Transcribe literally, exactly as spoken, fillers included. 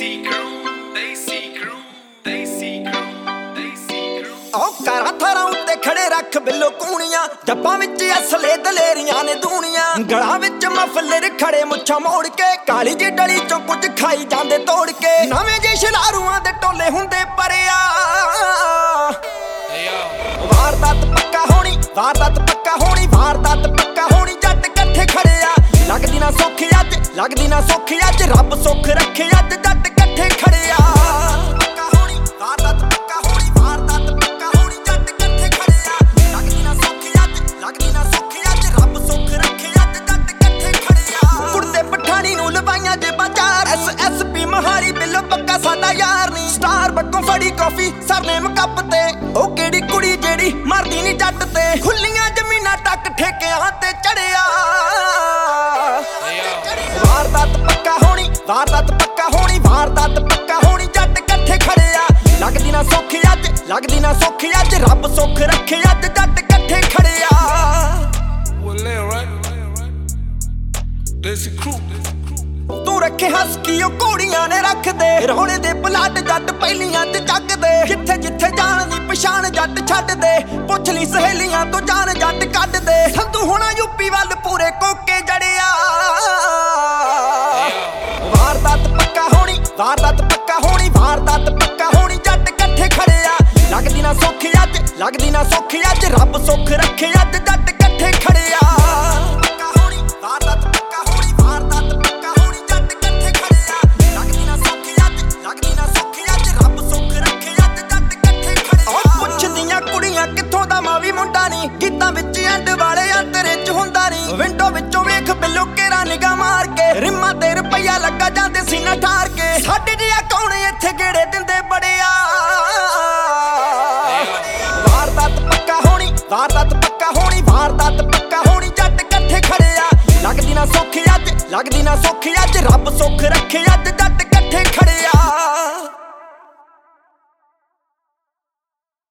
They crew, they see crew, they see crew, they see crew। ओ कारा थारा उत्ते खड़े रख बिल्लो कूणियां, जप्पां विच असले दलेरियां ने दूनियां, गलां विच मफलर खड़े मुच्छां मोड़ के, काली जी डली चों कुछ खाई जांदे तोड़ के, नवें जे शलारूआं दे टोले हुंदे परिया। वारदात पक्का होनी, वारदात पक्का होनी, वारदात पक्का होनी, जट कट्ठे खड़े आ। लगदी ना सौखी अज, लगदी ना सौखी अज, रब सुख रखे अज जट कट्ठे खड़े आ। पक्का होनी, वारदात पक्का होनी, वारदात पक्का होनी, जट कट्ठे खड़े आ। लगदी ना सौखी अज, लगदी ना सौखी अज, रब सुख रखे अज जट कट्ठे खड़े आ। कुड़ते पठानी नूं लवाइयां जे बाजार, एस एस पी महारी बिल्लो पक्का साडा यार नी। स्टार बक्कों फड़ी कॉफी सरनेम कप ते, ओ केड़ी कुड़ी जेड़ी मरदी नी जट ते, खुल्लियां जमीनां तक ठेकिआं ते चढ़िया। वारदात पक्का होनी, वारदात पक्का होनी, वारदात पक्का होनी, जट कट्ठे खड़े आ। लगदी ना सौखी अज, लगदी ना सौखी अज, रब सुख रखे अज जट कट्ठे खड़े आ। तू रखे हस की घोड़ियां ने रख दे, रौले दे पलाट जट पहलियां ते जग दे, जिथे जिथे जान दी पछाण जट छड्ड दे, पुछ ली सहेलियां तो जान जट कढ दे। संधू होना यूपी वल पूरे कोके जड़िया। वारदात पक्का होनी, वारदात पक्का होनी, वारदात पक्का होनी, जट कट्ठे खड़े आ। लगदी ना सौखी अज, लगदी ना सौखी अज, रब सुख रखे अज जट कट्ठे खड़े आ। पक्का होनी, वारदात पक्का होनी, वारदात पक्का होनी, जट कट्ठे खड़े आ। लगदी ना सौखी अज, लगदी ना सौखी अज, रब सुख रखे अज जट कट्ठे खड़े आ। ओ पुछदियां कुड़ियां कित्थों दा मां वी मुंडा नी, गीतां विच एंड वाले अंतरे च हुंदा नी। विंडो विचों वेख बिल्लो केरा निगाह मार के, रिम्मां ते रुपया लगा जांदे सीना ठार के, साडे जिहा कौन इत्थे गेड़े दिंदे बड़िया। वारदात पक्का होनी, वारदात पक्का होनी, वारदात पक्का होनी, जट कट्ठे खड़े आ। लगदी ना सौखी अज, लगदी ना सौखी अज, रब सुख रखे अज जट कट्ठे खड़े आ।